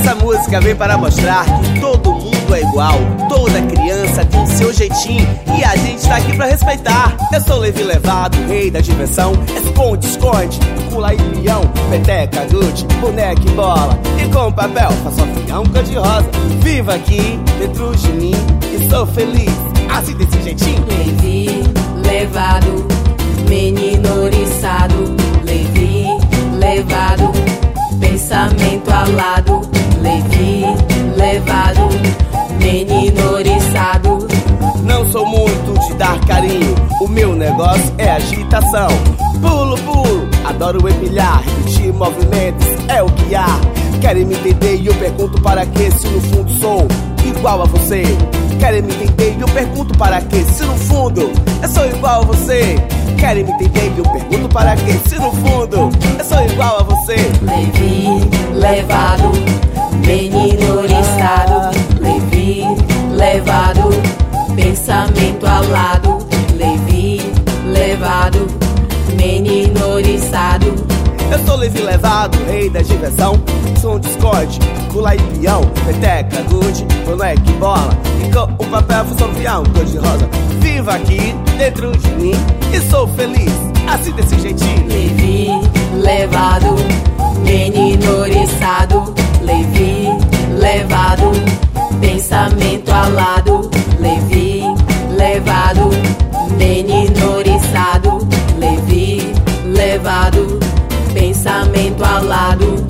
Essa música vem para mostrar que todo mundo é igual. Toda criança tem seu jeitinho e a gente tá aqui pra respeitar. Eu sou Levi Levado, rei da diversão. Esconde, esconde, pula e peão, peteca, gude, boneca e bola. E com papel faço avião cor-de-rosa. Vivo aqui dentro de mim e sou feliz, assim desse jeitinho. Levi Levado, menino oriçado. Levi Levado, pensamento alado. Levi Levado, menino oriçado. Não sou muito de dar carinho, o meu negócio é agitação. Pulo, pulo, adoro empilhar, repetir movimentos é o que há. Querem me entender e eu pergunto para que, se no fundo sou igual a você. Querem me entender e eu pergunto para que, se no fundo eu sou igual a você. Querem me entender e eu pergunto para que, se no fundo eu sou igual a você. Levi Levado, menino oriçado. Levi Levado, pensamento alado. Levi Levado, menino oriçado. Eu sou Levi Levado, rei da diversão. Som de esconde, pula e peão, peteca, gude, boneca e bola. E com o papel faço avião cor-de-rosa. Vivo aqui dentro de mim e sou feliz, assim desse jeitinho. Levi Levado, menino oriçado. Levi Levado, pensamento alado. Levi Levado, menino oriçado. Levi Levado, pensamento alado.